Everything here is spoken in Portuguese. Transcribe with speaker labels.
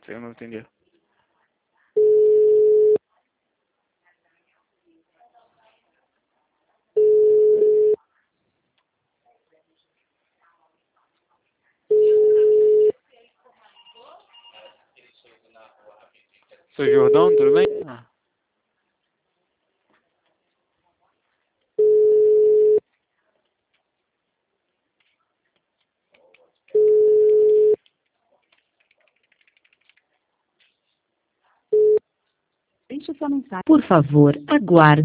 Speaker 1: Eu não entendi. Sou Jordão, tudo bem?
Speaker 2: Deixe sua mensagem. Por favor, aguarde.